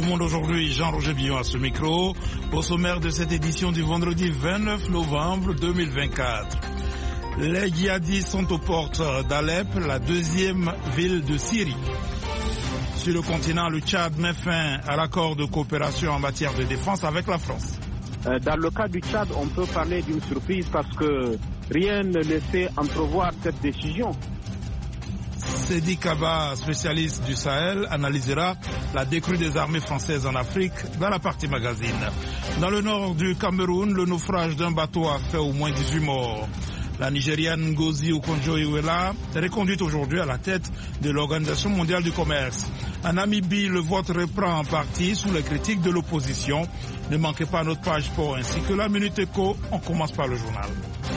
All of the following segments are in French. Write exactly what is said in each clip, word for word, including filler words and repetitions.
monde aujourd'hui, Jean-Roger Billon à ce micro, au sommaire de cette édition du vendredi vingt-neuf novembre deux mille vingt-quatre. Les djihadistes sont aux portes d'Alep, la deuxième ville de Syrie. Sur le continent, le Tchad met fin à l'accord de coopération en matière de défense avec la France. Dans le cas du Tchad, on peut parler d'une surprise parce que rien ne laissait entrevoir cette décision. Sedi Kaba, spécialiste du Sahel, analysera la décrue des armées françaises en Afrique dans la partie magazine. Dans le nord du Cameroun, le naufrage d'un bateau a fait au moins dix-huit morts. La Nigériane Ngozi Okonjo-Iweala est reconduite aujourd'hui à la tête de l'Organisation mondiale du commerce. En Namibie, le vote reprend en partie sous les critiques de l'opposition. Ne manquez pas notre page sport ainsi que la Minute Éco. On commence par le journal.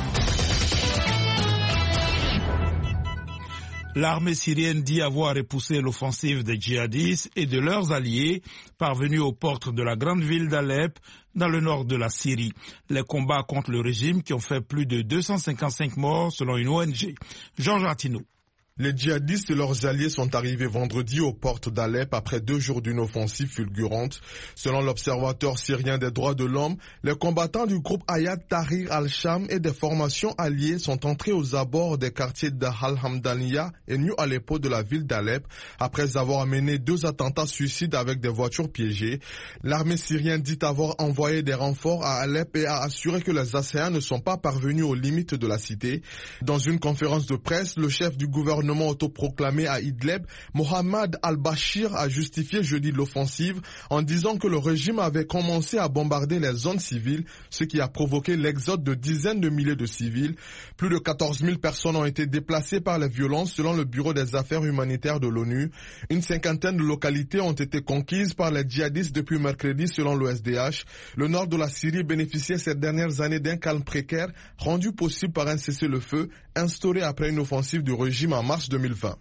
L'armée syrienne dit avoir repoussé l'offensive des djihadistes et de leurs alliés parvenus aux portes de la grande ville d'Alep dans le nord de la Syrie. Les combats contre le régime qui ont fait plus de deux cent cinquante-cinq morts selon une O N G. Georges Artino. Les djihadistes et leurs alliés sont arrivés vendredi aux portes d'Alep après deux jours d'une offensive fulgurante. Selon l'Observatoire syrien des droits de l'homme, les combattants du groupe Hayat Tahrir al-Sham et des formations alliées sont entrés aux abords des quartiers d'Al-Hamdaniya et New Aleppo de la ville d'Alep après avoir mené deux attentats suicides avec des voitures piégées. L'armée syrienne dit avoir envoyé des renforts à Alep et a assuré que les assaillants ne sont pas parvenus aux limites de la cité. Dans une conférence de presse, le chef du gouvernement autoproclamé à Idlib, Mohamed al-Bashir a justifié jeudi l'offensive en disant que le régime avait commencé à bombarder les zones civiles, ce qui a provoqué l'exode de dizaines de milliers de civils. Plus de quatorze mille personnes ont été déplacées par les violences selon le Bureau des affaires humanitaires de l'ONU. Une cinquantaine de localités ont été conquises par les djihadistes depuis mercredi selon l'O S D H. Le nord de la Syrie bénéficiait ces dernières années d'un calme précaire rendu possible par un cessez-le-feu instauré après une offensive du régime en mars deux mille vingt.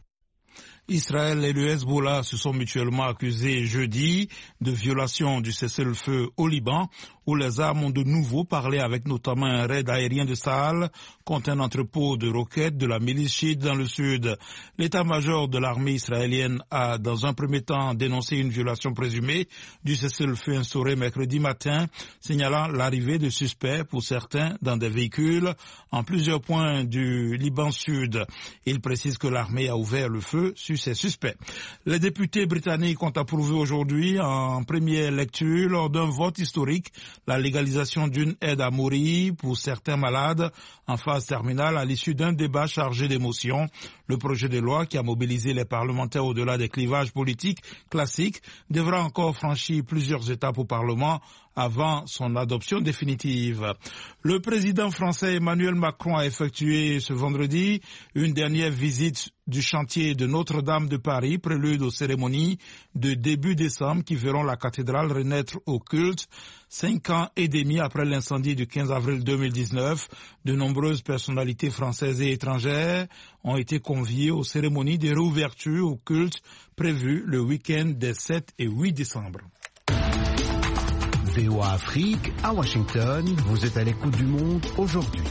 Israël et le Hezbollah se sont mutuellement accusés jeudi de violation du cessez-le-feu au Liban, où les armes ont de nouveau parlé avec notamment un raid aérien de Sahel contre un entrepôt de roquettes de la milice chiite dans le sud. L'état-major de l'armée israélienne a dans un premier temps dénoncé une violation présumée du cessez-le-feu instauré mercredi matin, signalant l'arrivée de suspects pour certains dans des véhicules en plusieurs points du Liban sud. Il précise que l'armée a ouvert le feu sur ces suspects. Les députés britanniques ont approuvé aujourd'hui en première lecture lors d'un vote historique la légalisation d'une aide à mourir pour certains malades en phase terminale à l'issue d'un débat chargé d'émotions. Le projet de loi qui a mobilisé les parlementaires au-delà des clivages politiques classiques devra encore franchir plusieurs étapes au Parlement avant son adoption définitive. Le président français Emmanuel Macron a effectué ce vendredi une dernière visite du chantier de Notre-Dame de Paris, prélude aux cérémonies de début décembre qui verront la cathédrale renaître au culte. Cinq ans et demi après l'incendie du quinze avril deux mille dix-neuf, de nombreuses personnalités françaises et étrangères ont été conviées aux cérémonies de réouverture au culte prévues le week-end des sept et huit décembre. V O A Afrique, à Washington, vous êtes à l'écoute du monde aujourd'hui.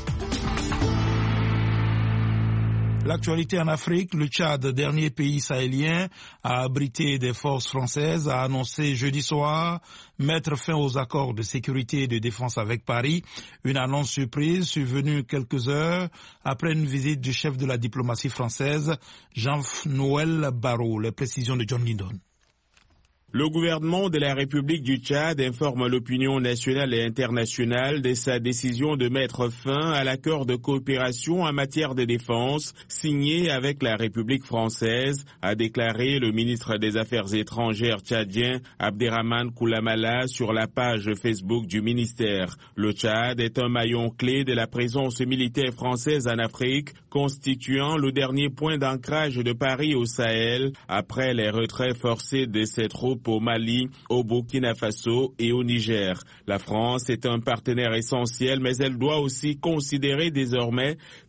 L'actualité en Afrique, le Tchad, dernier pays sahélien à abriter des forces françaises, a annoncé jeudi soir mettre fin aux accords de sécurité et de défense avec Paris. Une annonce surprise survenue quelques heures après une visite du chef de la diplomatie française, Jean-Noël Barrot. Les précisions de John Lindon. Le gouvernement de la République du Tchad informe l'opinion nationale et internationale de sa décision de mettre fin à l'accord de coopération en matière de défense signé avec la République française, a déclaré le ministre des Affaires étrangères tchadien Abderrahmane Koulamala sur la page Facebook du ministère. Le Tchad est un maillon clé de la présence militaire française en Afrique, constituant le dernier point d'ancrage de Paris au Sahel après les retraits forcés de ses troupes au Mali, au Burkina Faso et au Niger. La France est un partenaire essentiel, mais elle doit aussi considérer désormais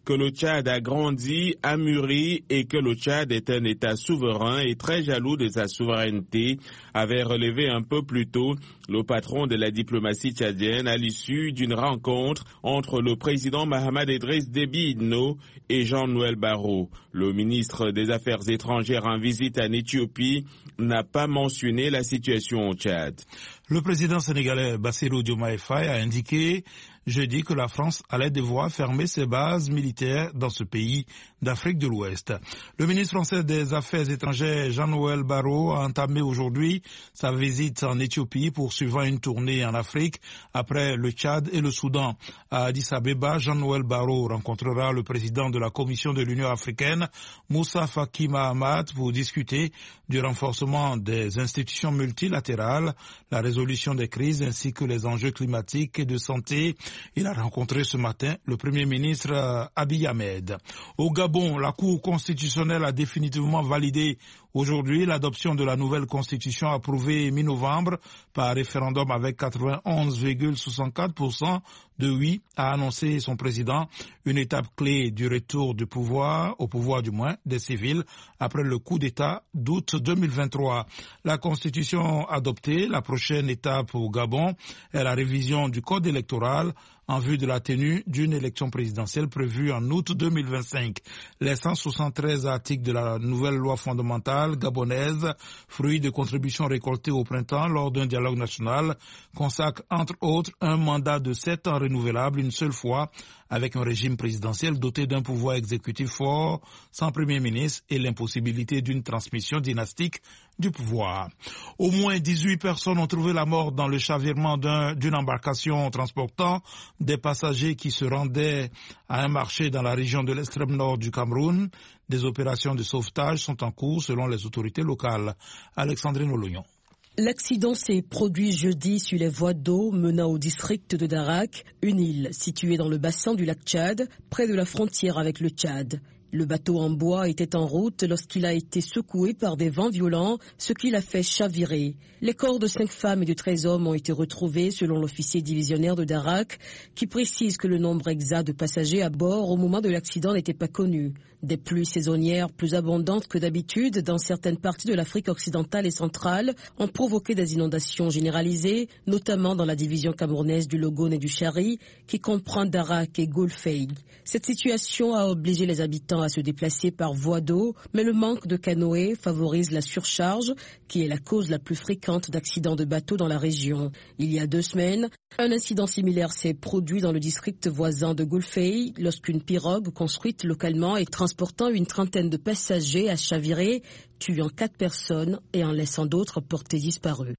que le Tchad a grandi, a mûri et que le Tchad est un État souverain et très jaloux de sa souveraineté, avait relevé un peu plus tôt le patron de la diplomatie tchadienne à l'issue d'une rencontre entre le président Mahamat Idriss Déby Itno et Jean-Noël Barrot. Le ministre des Affaires étrangères en visite en Éthiopie n'a pas mentionné la situation au Tchad. Le président sénégalais Bassirou Diomaye Faye a indiqué jeudi que la France allait devoir fermer ses bases militaires dans ce pays d'Afrique de l'Ouest. Le ministre français des Affaires étrangères Jean-Noël Barrot a entamé aujourd'hui sa visite en Éthiopie poursuivant une tournée en Afrique après le Tchad et le Soudan. À Addis Abeba, Jean-Noël Barrot rencontrera le président de la Commission de l'Union africaine, Moussa Faki Mahamat, pour discuter du renforcement des institutions multilatérales, la résolution des crises ainsi que les enjeux climatiques et de santé. Il a rencontré ce matin le Premier ministre Abiy Ahmed. Au Gabon, la Cour constitutionnelle a définitivement validé aujourd'hui l'adoption de la nouvelle constitution approuvée mi-novembre par référendum avec quatre-vingt-onze virgule soixante-quatre pour cent de oui, a annoncé son président, une étape clé du retour du pouvoir, au pouvoir du moins, des civils après le coup d'État d'août deux mille vingt-trois. La constitution adoptée, la prochaine étape au Gabon est la révision du code électoral en vue de la tenue d'une élection présidentielle prévue en août deux mille vingt-cinq. Les cent soixante-treize articles de la nouvelle loi fondamentale gabonaise, fruit de contributions récoltées au printemps lors d'un dialogue national, consacrent entre autres un mandat de sept ans renouvelable une seule fois, avec un régime présidentiel doté d'un pouvoir exécutif fort, sans premier ministre et l'impossibilité d'une transmission dynastique du pouvoir. Au moins dix-huit personnes ont trouvé la mort dans le chavirement d'un, d'une embarcation transportant des passagers qui se rendaient à un marché dans la région de l'extrême nord du Cameroun. Des opérations de sauvetage sont en cours selon les autorités locales. Alexandrine Olognon. L'accident s'est produit jeudi sur les voies d'eau menant au district de Darak, une île située dans le bassin du lac Tchad, près de la frontière avec le Tchad. Le bateau en bois était en route lorsqu'il a été secoué par des vents violents, ce qui l'a fait chavirer. Les corps de cinq femmes et de treize hommes ont été retrouvés selon l'officier divisionnaire de Darak, qui précise que le nombre exact de passagers à bord au moment de l'accident n'était pas connu. Des pluies saisonnières plus abondantes que d'habitude dans certaines parties de l'Afrique occidentale et centrale ont provoqué des inondations généralisées, notamment dans la division camerounaise du Logone et du Chari, qui comprend Darak et Golfeig. Cette situation a obligé les habitants à se déplacer par voie d'eau, mais le manque de canoës favorise la surcharge, qui est la cause la plus fréquente d'accidents de bateaux dans la région. Il y a deux semaines, un incident similaire s'est produit dans le district voisin de Golfeig, lorsqu'une pirogue construite localement et transportant une trentaine de passagers a chaviré, tuant quatre personnes et en laissant d'autres portés disparus.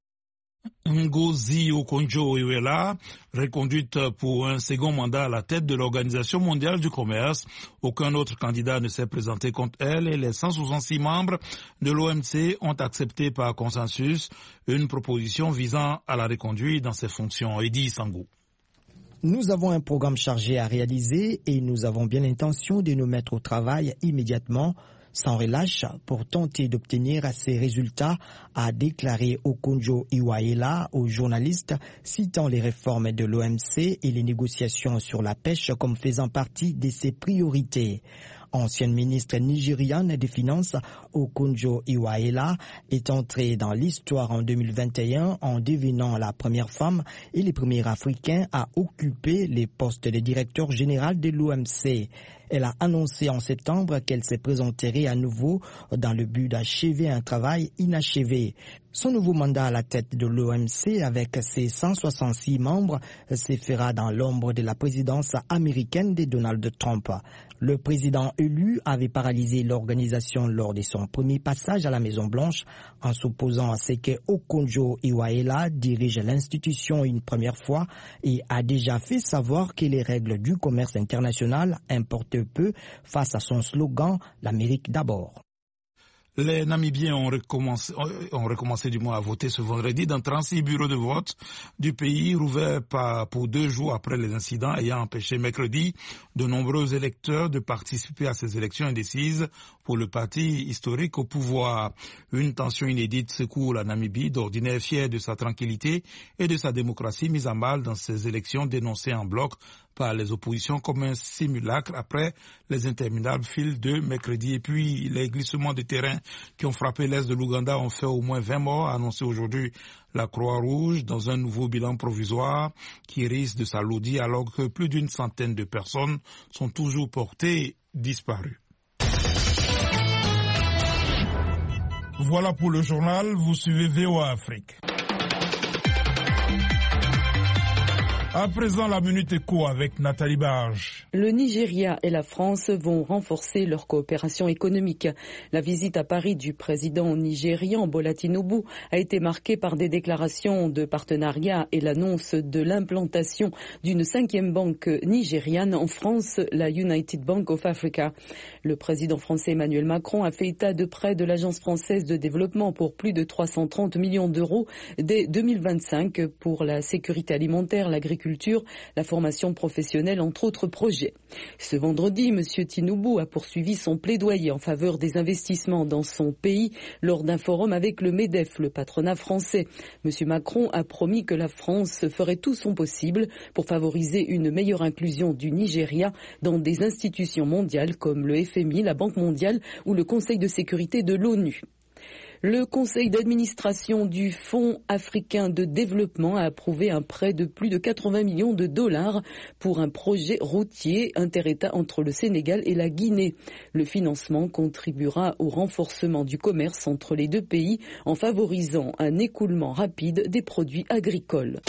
Ngozi Okonjo-Iweala, reconduite pour un second mandat à la tête de l'Organisation mondiale du commerce. Aucun autre candidat ne s'est présenté contre elle et les cent soixante-six membres de l'O M C ont accepté par consensus une proposition visant à la reconduire dans ses fonctions. Eddy Sangou. Nous avons un programme chargé à réaliser et nous avons bien l'intention de nous mettre au travail immédiatement, sans relâche, pour tenter d'obtenir ces résultats, a déclaré Okonjo-Iweala aux journalistes, citant les réformes de l'O M C et les négociations sur la pêche comme faisant partie de ses priorités. Ancienne ministre nigériane des Finances, Okonjo-Iweala est entrée dans l'histoire en deux mille vingt et un en devenant la première femme et le premier Africain à occuper les postes de directeur général de l'O M C. Elle a annoncé en septembre qu'elle se présenterait à nouveau dans le but d'achever un travail inachevé. Son nouveau mandat à la tête de l'O M C avec ses cent soixante-six membres se fera dans l'ombre de la présidence américaine de Donald Trump. Le président élu avait paralysé l'organisation lors de son premier passage à la Maison-Blanche en s'opposant à ce que Okonjo-Iweala dirige l'institution une première fois et a déjà fait savoir que les règles du commerce international importent peu face à son slogan « L'Amérique d'abord ». Les Namibiens ont recommencé, ont recommencé du moins à voter ce vendredi dans trente-six bureaux de vote du pays, rouverts pour deux jours après les incidents ayant empêché mercredi de nombreux électeurs de participer à ces élections indécises pour le parti historique au pouvoir. Une tension inédite secoue la Namibie, d'ordinaire fière de sa tranquillité et de sa démocratie mise à mal dans ces élections dénoncées en bloc par les oppositions comme un simulacre après les interminables files de mercredi. Et puis les glissements de terrain qui ont frappé l'est de l'Ouganda ont fait au moins vingt morts, a annoncé aujourd'hui la Croix-Rouge dans un nouveau bilan provisoire qui risque de s'alourdir alors que plus d'une centaine de personnes sont toujours portées disparues. Voilà pour le journal, vous suivez V O A Afrique. À présent, la Minute Éco avec Nathalie Barge. Le Nigeria et la France vont renforcer leur coopération économique. La visite à Paris du président nigérian Bola Tinubu a été marquée par des déclarations de partenariat et l'annonce de l'implantation d'une cinquième banque nigériane en France, la United Bank of Africa. Le président français Emmanuel Macron a fait état de prêts de l'Agence française de développement pour plus de trois cent trente millions d'euros dès deux mille vingt-cinq pour la sécurité alimentaire, l'agriculture, la formation professionnelle, entre autres projets. Ce vendredi, M. Tinubu a poursuivi son plaidoyer en faveur des investissements dans son pays lors d'un forum avec le MEDEF, le patronat français. M. Macron a promis que la France ferait tout son possible pour favoriser une meilleure inclusion du Nigeria dans des institutions mondiales comme le F M I, la Banque mondiale ou le Conseil de sécurité de l'ONU. Le conseil d'administration du Fonds africain de développement a approuvé un prêt de plus de quatre-vingts millions de dollars pour un projet routier inter-État entre le Sénégal et la Guinée. Le financement contribuera au renforcement du commerce entre les deux pays en favorisant un écoulement rapide des produits agricoles.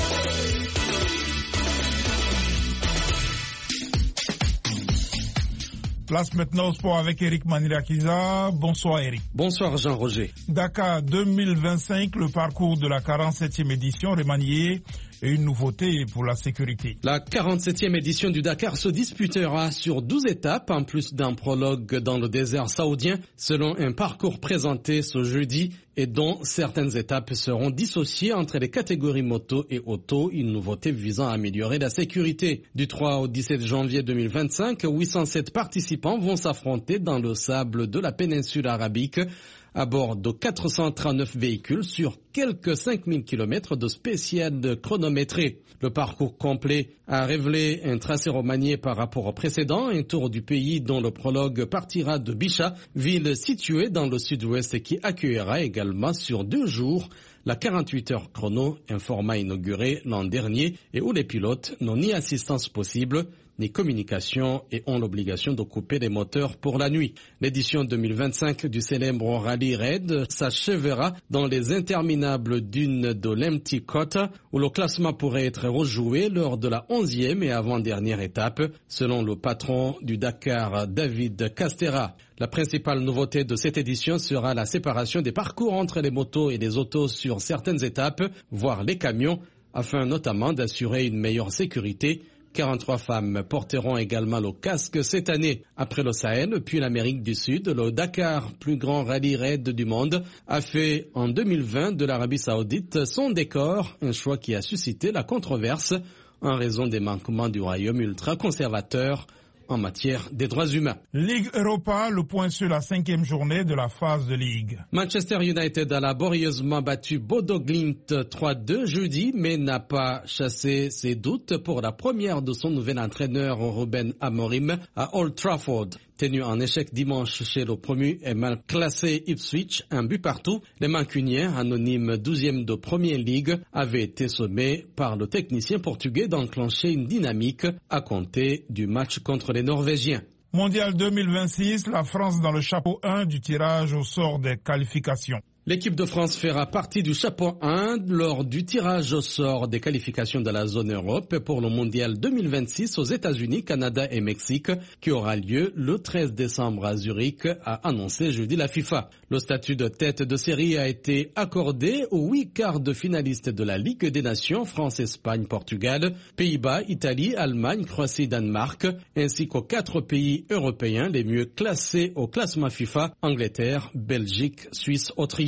Place maintenant au sport avec Eric Manirakiza. Bonsoir Eric. Bonsoir Jean-Roger. Dakar deux mille vingt-cinq, le parcours de la quarante-septième édition remanié et une nouveauté pour la sécurité. La quarante-septième édition du Dakar se disputera sur douze étapes, en plus d'un prologue dans le désert saoudien, selon un parcours présenté ce jeudi et dont certaines étapes seront dissociées entre les catégories moto et auto, une nouveauté visant à améliorer la sécurité. Du trois au dix-sept janvier deux mille vingt-cinq, huit cent sept participants vont s'affronter dans le sable de la péninsule arabique à bord de quatre cent trente-neuf véhicules sur quelques cinq mille kilomètres de spéciales chronométrées. Le parcours complet a révélé un tracé remanié par rapport au précédent, un tour du pays dont le prologue partira de Bicha, ville située dans le sud-ouest et qui accueillera également sur deux jours la quarante-huit heures chrono, un format inauguré l'an dernier et où les pilotes n'ont ni assistance possible ni communication et ont l'obligation de couper les moteurs pour la nuit. L'édition deux mille vingt-cinq du célèbre Rallye Raid s'achèvera dans les interminables dunes de l'Empty Cota où le classement pourrait être rejoué lors de la onzième et avant-dernière étape, selon le patron du Dakar, David Castera. La principale nouveauté de cette édition sera la séparation des parcours entre les motos et les autos sur certaines étapes, voire les camions, afin notamment d'assurer une meilleure sécurité. quarante-trois femmes porteront également le casque cette année. Après le Sahel, puis l'Amérique du Sud, le Dakar, plus grand rallye raid du monde, a fait en deux mille vingt de l'Arabie Saoudite son décor, un choix qui a suscité la controverse en raison des manquements du royaume ultra-conservateur en matière des droits humains. Ligue Europa, le point sur la cinquième journée de la phase de Ligue. Manchester United a laborieusement battu Bodo Glimt trois deux jeudi, mais n'a pas chassé ses doutes pour la première de son nouvel entraîneur Ruben Amorim à Old Trafford. Tenu en échec dimanche chez le promu et mal classé Ipswich, un but partout, les Mancuniens, anonymes douzième de Premier League, avaient été sommés par le technicien portugais d'enclencher une dynamique à compter du match contre les Norvégiens. Mondial deux mille vingt-six, la France dans le chapeau un du tirage au sort des qualifications. L'équipe de France fera partie du chapeau un lors du tirage au sort des qualifications de la zone Europe pour le Mondial deux mille vingt-six aux États-Unis, Canada et Mexique, qui aura lieu le treize décembre à Zurich, a annoncé jeudi la FIFA. Le statut de tête de série a été accordé aux huit quarts de finalistes de la Ligue des Nations, France, Espagne, Portugal, Pays-Bas, Italie, Allemagne, Croatie, Danemark, ainsi qu'aux quatre pays européens les mieux classés au classement FIFA, Angleterre, Belgique, Suisse, Autriche.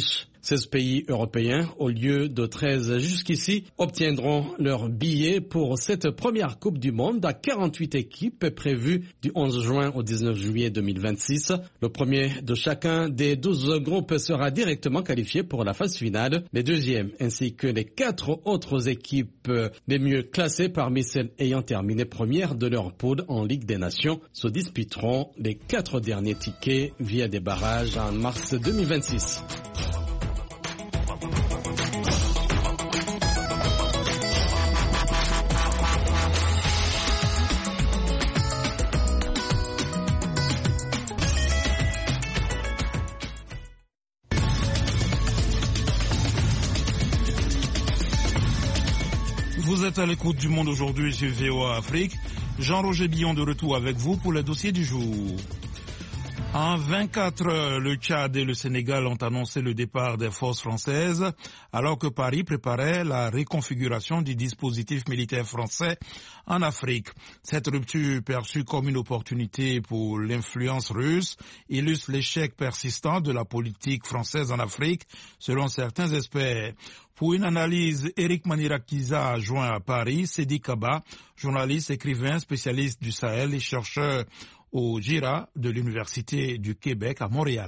seize pays européens, au lieu de treize jusqu'ici, obtiendront leur billet pour cette première Coupe du Monde à quarante-huit équipes prévues du onze juin au dix-neuf juillet deux mille vingt-six. Le premier de chacun des douze groupes sera directement qualifié pour la phase finale. Les deuxièmes ainsi que les quatre autres équipes les mieux classées parmi celles ayant terminé première de leur poule en Ligue des Nations se disputeront les quatre derniers tickets via des barrages en mars deux mille vingt-six. Vous êtes à l'écoute du Monde aujourd'hui sur V O A Afrique. Jean-Roger Billon de retour avec vous pour le dossier du jour. En vingt-quatre heures, le Tchad et le Sénégal ont annoncé le départ des forces françaises, alors que Paris préparait la réconfiguration du dispositif militaire français en Afrique. Cette rupture, perçue comme une opportunité pour l'influence russe, illustre l'échec persistant de la politique française en Afrique, selon certains experts. Pour une analyse, Eric Manirakiza a joint à Paris Sedi Kaba, journaliste, écrivain, spécialiste du Sahel et chercheur au Gira de l'Université du Québec à Montréal.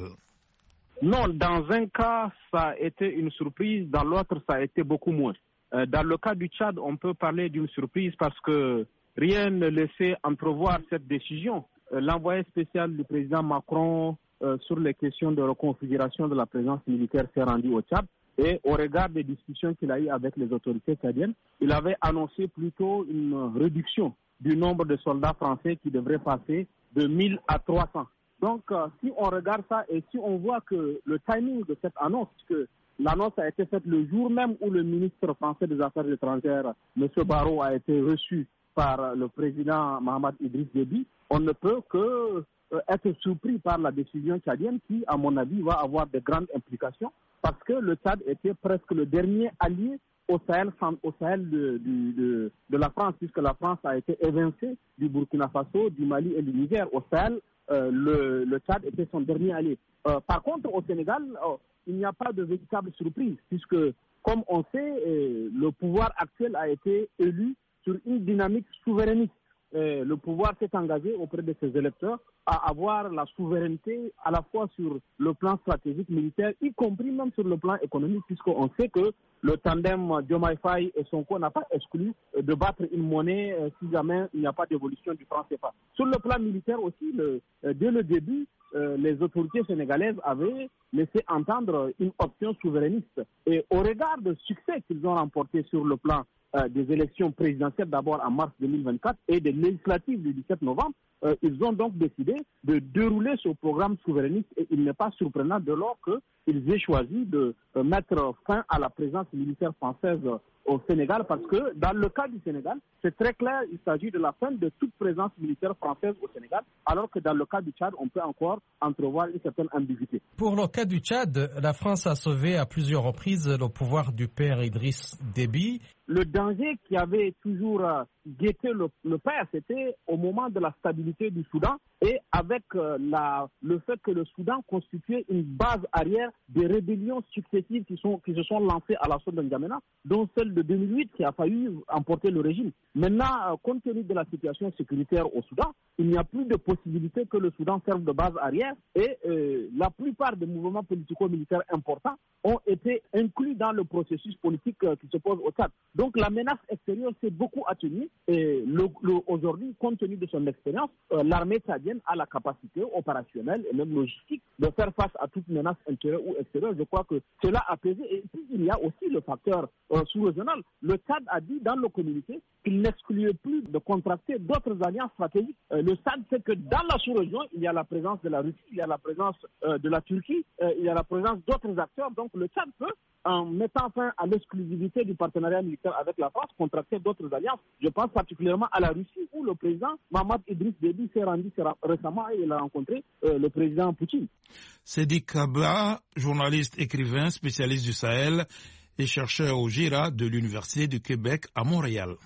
Non, dans un cas, ça a été une surprise, dans l'autre, ça a été beaucoup moins. Euh, dans le cas du Tchad, on peut parler d'une surprise parce que rien ne laissait entrevoir cette décision. Euh, l'envoyé spécial du président Macron euh, sur les questions de reconfiguration de la présence militaire s'est rendu au Tchad. Et au regard des discussions qu'il a eues avec les autorités tchadiennes, il avait annoncé plutôt une réduction du nombre de soldats français qui devrait passer de mille à trois cents. Donc, euh, si on regarde ça et si on voit que le timing de cette annonce, que l'annonce a été faite le jour même où le ministre français des Affaires étrangères, M. Barrot, a été reçu par le président Mahamat Idriss Déby, on ne peut que euh, être surpris par la décision tchadienne qui, à mon avis, va avoir de grandes implications parce que le Tchad était presque le dernier allié au Sahel, au Sahel de, de, de, de la France, puisque la France a été évincée du Burkina Faso, du Mali et du Niger. Au Sahel, euh, le, le Tchad était son dernier allié. Euh, par contre, au Sénégal, euh, il n'y a pas de véritable surprise, puisque, comme on sait, euh, le pouvoir actuel a été élu sur une dynamique souverainiste. Euh, le pouvoir s'est engagé auprès de ses électeurs à avoir la souveraineté à la fois sur le plan stratégique militaire, y compris même sur le plan économique, puisqu'on sait que le tandem Diomaye Faye et Sonko n'a pas exclu de battre une monnaie euh, si jamais il n'y a pas d'évolution du franc C F A. Sur le plan militaire aussi, le, euh, dès le début, euh, les autorités sénégalaises avaient laissé entendre une option souverainiste. Et au regard du succès qu'ils ont remporté sur le plan euh, des élections présidentielles d'abord en mars deux mille vingt-quatre et des législatives du dix-sept novembre, Euh, ils ont donc décidé de dérouler ce programme souverainiste et il n'est pas surprenant de lors qu'ils aient choisi de euh, mettre fin à la présence militaire française euh, au Sénégal parce que dans le cas du Sénégal, c'est très clair, il s'agit de la fin de toute présence militaire française au Sénégal, alors que dans le cas du Tchad, on peut encore entrevoir une certaine ambiguïté. Pour le cas du Tchad, la France a sauvé à plusieurs reprises le pouvoir du père Idriss Déby. Le danger qui avait toujours euh, guetté le, le père, c'était au moment de la stabilité du Soudan et avec euh, la, le fait que le Soudan constituait une base arrière des rébellions successives qui, sont, qui se sont lancées à l'assaut de N'Djamena, dont celle de deux mille huit qui a failli emporter le régime. Maintenant, euh, compte tenu de la situation sécuritaire au Soudan, il n'y a plus de possibilité que le Soudan serve de base arrière et euh, la plupart des mouvements politico-militaires importants ont été inclus dans le processus politique euh, qui se pose au Tchad. Donc la menace extérieure s'est beaucoup atténuée et le, le, aujourd'hui, compte tenu de son expérience, euh, l'armée tchadienne a la capacité opérationnelle et même logistique de faire face à toute menace intérieure ou extérieure. Je crois que cela a pesé. Et puis il y a aussi le facteur euh, sous-régional. Le Tchad a dit dans le communiqué qu'il n'excluait plus de contracter d'autres alliances stratégiques. Euh, le Tchad sait que dans la sous-région, il y a la présence de la Russie, il y a la présence euh, de la Turquie, euh, il y a la présence d'autres acteurs. Donc le Tchad peut, en mettant fin à l'exclusivité du partenariat militaire avec la France, contracter d'autres alliances. Je pense particulièrement à la Russie où le président Mahamat Idriss Déby s'est rendu récemment et il a rencontré euh, le président Poutine. Sedi Kaba, journaliste, écrivain, spécialiste du Sahel et chercheur au Gira de l'Université du Québec à Montréal.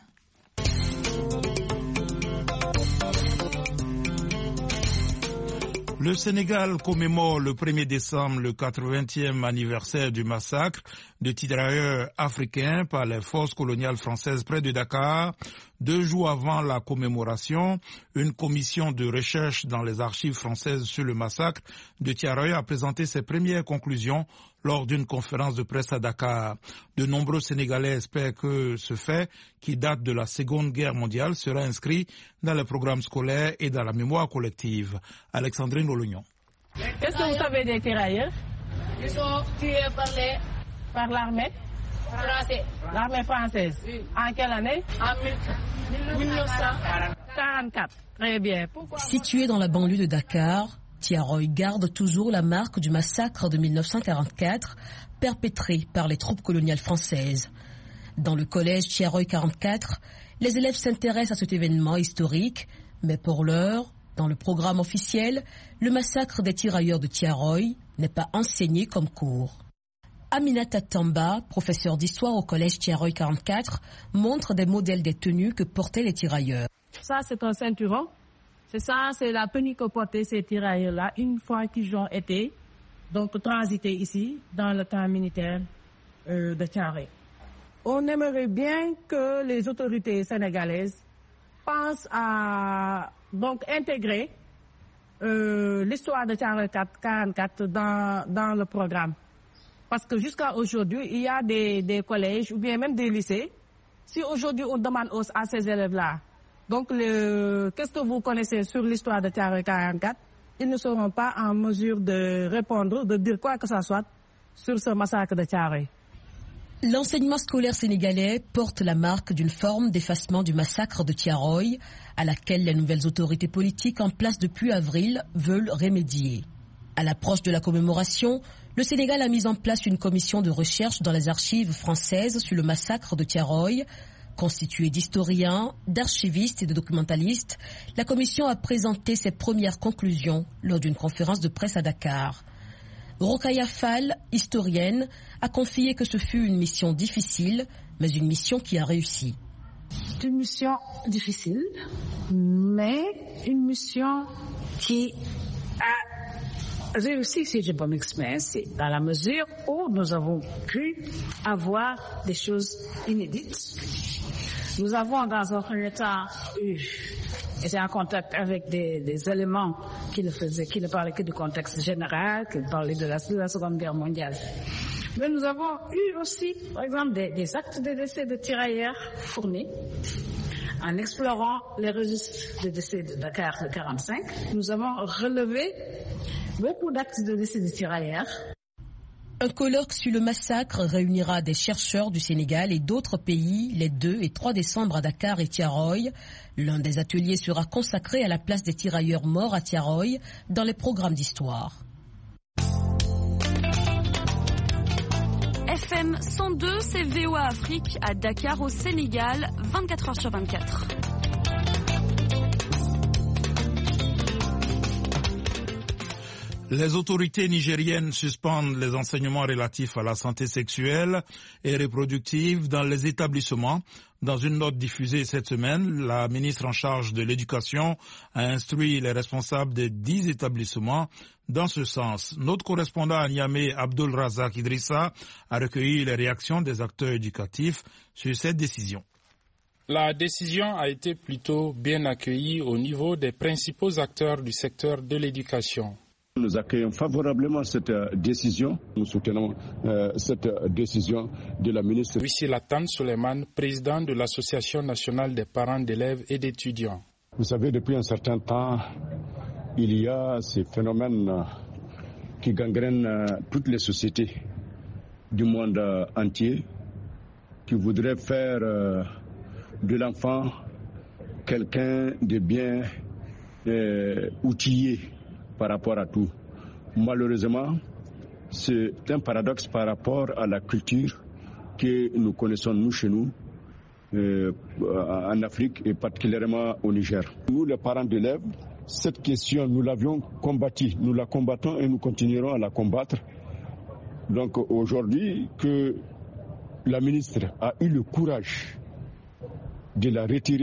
Le Sénégal commémore le premier décembre le quatre-vingtième anniversaire du massacre de tirailleurs africains par les forces coloniales françaises près de Dakar. Deux jours avant la commémoration, une commission de recherche dans les archives françaises sur le massacre de Thiaroye a présenté ses premières conclusions lors d'une conférence de presse à Dakar. De nombreux Sénégalais espèrent que ce fait, qui date de la Seconde Guerre mondiale, sera inscrit dans les programmes scolaires et dans la mémoire collective. Alexandrine Olognon. Qu'est-ce que vous savez des tirailleurs? Ils sont tués par, les... par l'armée française. L'armée française. Oui. En quelle année? En mille neuf cent quarante-quatre. Très bien. Pourquoi... Situé dans la banlieue de Dakar, Thiaroye garde toujours la marque du massacre de mille neuf cent quarante-quatre perpétré par les troupes coloniales françaises. Dans le collège Thiaroye quarante-quatre, les élèves s'intéressent à cet événement historique, mais pour l'heure, dans le programme officiel, le massacre des tirailleurs de Thiaroye n'est pas enseigné comme cours. Aminata Tamba, professeure d'histoire au collège Thiaroye quarante-quatre, montre des modèles des tenues que portaient les tirailleurs. Ça, c'est un ceinturon. C'est ça, c'est la tenue que portaient ces tirailleurs-là une fois qu'ils ont été donc transités ici dans le camp militaire euh, de Thiaroye. On aimerait bien que les autorités sénégalaises pensent à donc intégrer euh, l'histoire de Thiaroye quarante-quatre dans, dans le programme. Parce que jusqu'à aujourd'hui, il y a des, des collèges ou bien même des lycées. Si aujourd'hui on demande à ces élèves-là, donc le, qu'est-ce que vous connaissez sur l'histoire de Thiaroye quarante-quatre, ils ne seront pas en mesure de répondre, de dire quoi que ce soit sur ce massacre de Thiaroye. L'enseignement scolaire sénégalais porte la marque d'une forme d'effacement du massacre de Thiaroye, à laquelle les nouvelles autorités politiques en place depuis avril veulent remédier. À l'approche de la commémoration, le Sénégal a mis en place une commission de recherche dans les archives françaises sur le massacre de Thiaroye. Constituée d'historiens, d'archivistes et de documentalistes, la commission a présenté ses premières conclusions lors d'une conférence de presse à Dakar. Rokaya Fall, historienne, a confié que ce fut une mission difficile, mais une mission qui a réussi. C'est une mission difficile, mais une mission qui a réussi, si je peux m'exprimer, dans la mesure où nous avons pu avoir des choses inédites. Nous avons dans un premier temps eu, été en contact avec des, des éléments qui ne faisaient, qui ne parlaient que du contexte général, qui parlaient de la, de la Seconde Guerre mondiale. Mais nous avons eu aussi, par exemple, des, des actes de décès de tirailleurs fournis. En explorant les registres de décès de Dakar de quarante-cinq, nous avons relevé beaucoup d'actes de décès de tirailleurs. Un colloque sur le massacre réunira des chercheurs du Sénégal et d'autres pays les deux et trois décembre à Dakar et Thiaroye. L'un des ateliers sera consacré à la place des tirailleurs morts à Thiaroye dans les programmes d'histoire. F M cent deux, c'est V O A Afrique à Dakar au Sénégal, vingt-quatre heures sur vingt-quatre. Les autorités nigériennes suspendent les enseignements relatifs à la santé sexuelle et reproductive dans les établissements. Dans une note diffusée cette semaine, la ministre en charge de l'éducation a instruit les responsables des dix établissements dans ce sens. Notre correspondant à Niamey, Abdul Razak Idrissa, a recueilli les réactions des acteurs éducatifs sur cette décision. La décision a été plutôt bien accueillie au niveau des principaux acteurs du secteur de l'éducation. Nous accueillons favorablement cette décision. Nous soutenons euh, cette décision de la ministre. Ici Latan Suleiman, président de l'Association nationale des parents d'élèves et d'étudiants. Vous savez, depuis un certain temps, il y a ces phénomènes qui gangrènent toutes les sociétés du monde entier, qui voudraient faire de l'enfant quelqu'un de bien euh, outillé par rapport à tout. Malheureusement, c'est un paradoxe par rapport à la culture que nous connaissons nous chez nous, euh, en Afrique et particulièrement au Niger. Nous, les parents d'élèves, cette question, nous l'avions combattue, nous la combattons et nous continuerons à la combattre. Donc aujourd'hui, que la ministre a eu le courage de la retirer,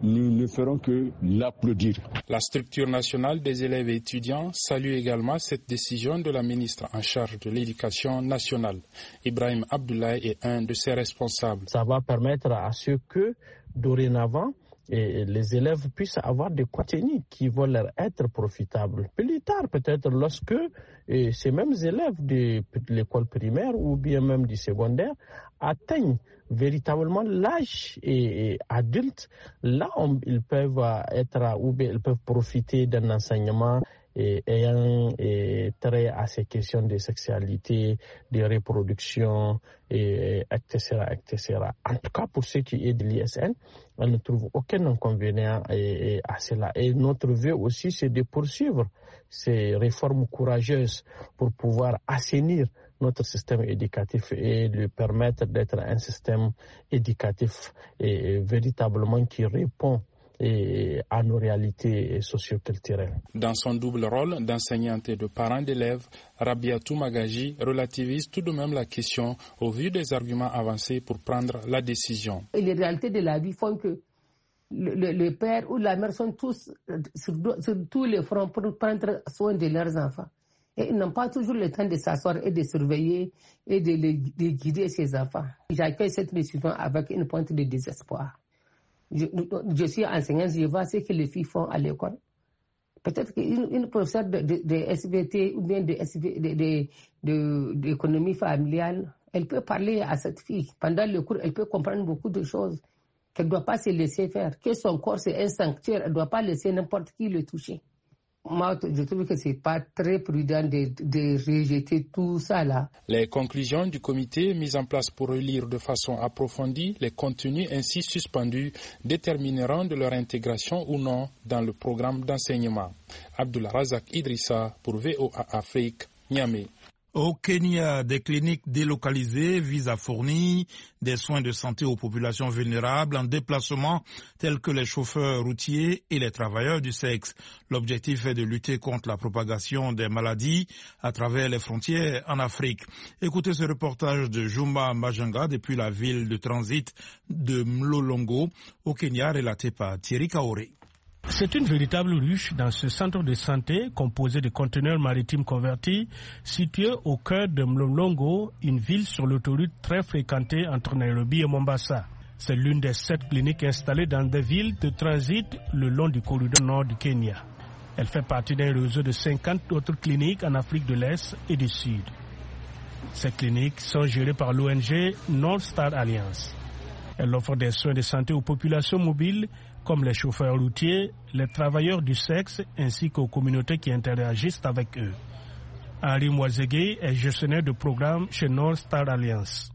nous ne ferons que l'applaudir. La structure nationale des élèves et étudiants salue également cette décision de la ministre en charge de l'éducation nationale. Ibrahim Abdoulaye est un de ses responsables. Ça va permettre à ce que, dorénavant, et les élèves puissent avoir des contenus qui vont leur être profitables. Plus tard, peut-être lorsque et ces mêmes élèves de l'école primaire ou bien même du secondaire atteignent véritablement l'âge et, et adulte, là on, ils peuvent être ou bien ils peuvent profiter d'un enseignement et, ayant et, trait à ces questions de sexualité, de reproduction, et, et cetera, et cetera. En tout cas, pour ce qui est de l'I S N, on ne trouve aucun inconvénient et, et à cela. Et notre vœu aussi, c'est de poursuivre ces réformes courageuses pour pouvoir assainir notre système éducatif et lui permettre d'être un système éducatif et, et véritablement qui répond et à nos réalités socio-culturelles. Dans son double rôle d'enseignante et de parent d'élèves, Rabiatou Magaji relativise tout de même la question au vu des arguments avancés pour prendre la décision. Et les réalités de la vie font que le, le, le père ou la mère sont tous sur, sur tous les fronts pour prendre soin de leurs enfants. Et ils n'ont pas toujours le temps de s'asseoir et de surveiller et de, les, de guider ces enfants. J'accueille cette décision avec une pointe de désespoir. Je, je suis enseignante, je vois ce que les filles font à l'école. Peut-être qu'une une professeure de, de, de S V T ou bien de, de, de, de, d'économie familiale, elle peut parler à cette fille. Pendant le cours, elle peut comprendre beaucoup de choses qu'elle ne doit pas se laisser faire. Que son corps, c'est un sanctuaire, elle ne doit pas laisser n'importe qui le toucher. Moi, je trouve que ce n'est pas très prudent de, de rejeter tout ça là. Les conclusions du comité mis en place pour relire de façon approfondie les contenus ainsi suspendus détermineront de leur intégration ou non dans le programme d'enseignement. Abdullah Razak Idrissa pour V O A Afrique, Niamey. Au Kenya, des cliniques délocalisées visent à fournir des soins de santé aux populations vulnérables en déplacement tels que les chauffeurs routiers et les travailleurs du sexe. L'objectif est de lutter contre la propagation des maladies à travers les frontières en Afrique. Écoutez ce reportage de Juma Majanga depuis la ville de transit de Mlolongo au Kenya relaté par Thierry Kaoré. C'est une véritable ruche dans ce centre de santé composé de conteneurs maritimes convertis situé au cœur de Mlolongo, une ville sur l'autoroute très fréquentée entre Nairobi et Mombasa. C'est l'une des sept cliniques installées dans des villes de transit le long du corridor nord du Kenya. Elle fait partie d'un réseau de cinquante autres cliniques en Afrique de l'Est et du Sud. Ces cliniques sont gérées par l'O N G North Star Alliance. Elle offre des soins de santé aux populations mobiles comme les chauffeurs routiers, les travailleurs du sexe ainsi qu'aux communautés qui interagissent avec eux. Henri Mwazege est gestionnaire de programme chez North Star Alliance.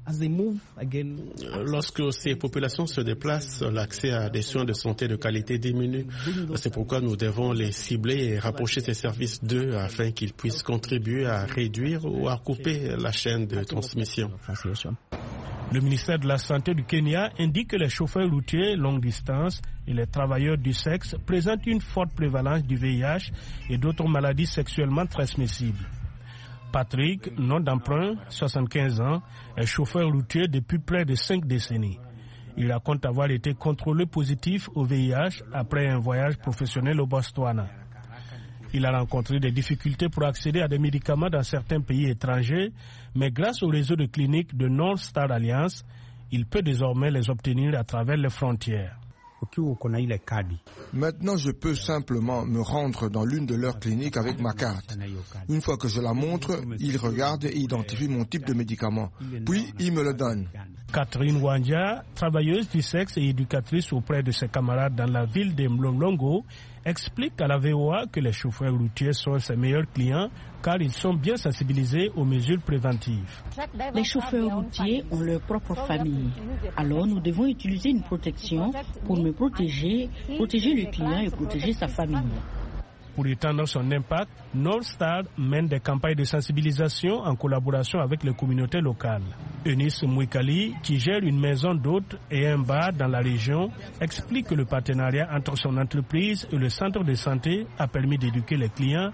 Lorsque ces populations se déplacent, l'accès à des soins de santé de qualité diminue. C'est pourquoi nous devons les cibler et rapprocher ces services d'eux afin qu'ils puissent contribuer à réduire ou à couper la chaîne de transmission. Le ministère de la Santé du Kenya indique que les chauffeurs routiers longue distance et les travailleurs du sexe présentent une forte prévalence du V I H et d'autres maladies sexuellement transmissibles. Patrick, nom d'emprunt, soixante-quinze ans, est chauffeur routier depuis près de cinq décennies. Il raconte avoir été contrôlé positif au V I H après un voyage professionnel au Botswana. Il a rencontré des difficultés pour accéder à des médicaments dans certains pays étrangers, mais grâce au réseau de cliniques de North Star Alliance, il peut désormais les obtenir à travers les frontières. Maintenant, je peux simplement me rendre dans l'une de leurs cliniques avec ma carte. Une fois que je la montre, ils regardent et identifient mon type de médicament. Puis, ils me le donnent. Catherine Wanja, travailleuse du sexe et éducatrice auprès de ses camarades dans la ville de Mlolongo, explique à la V O A que les chauffeurs routiers sont ses meilleurs clients car ils sont bien sensibilisés aux mesures préventives. Les chauffeurs routiers ont leur propre famille. Alors nous devons utiliser une protection pour me protéger, protéger le client et protéger sa famille. Pour étendre son impact, North Star mène des campagnes de sensibilisation en collaboration avec les communautés locales. Eunice Mwikali, qui gère une maison d'hôtes et un bar dans la région, explique que le partenariat entre son entreprise et le centre de santé a permis d'éduquer les clients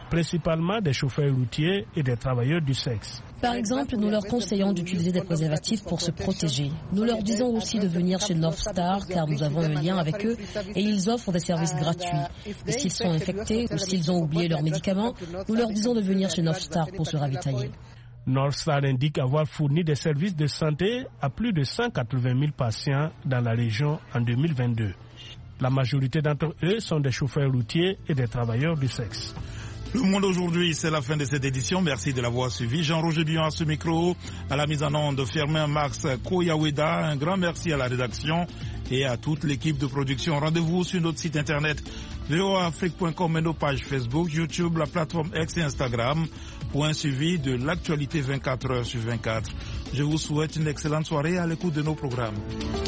principalement des chauffeurs routiers et des travailleurs du sexe. Par exemple, nous leur conseillons d'utiliser des préservatifs pour se protéger. Nous leur disons aussi de venir chez North Star car nous avons un lien avec eux et ils offrent des services gratuits. Et s'ils sont infectés ou s'ils ont oublié leurs médicaments, nous leur disons de venir chez North Star pour se ravitailler. North Star indique avoir fourni des services de santé à plus de cent quatre-vingt mille patients dans la région en deux mille vingt-deux. La majorité d'entre eux sont des chauffeurs routiers et des travailleurs du sexe. Le Monde aujourd'hui, c'est la fin de cette édition. Merci de l'avoir suivi. Jean-Roger Dion à ce micro, à la mise en onde, Firmin Max Koyaweda. Un grand merci à la rédaction et à toute l'équipe de production. Rendez-vous sur notre site internet v o a afrique point com et nos pages Facebook, YouTube, la plateforme X et Instagram pour un suivi de l'actualité vingt-quatre heures sur vingt-quatre. Je vous souhaite une excellente soirée à l'écoute de nos programmes.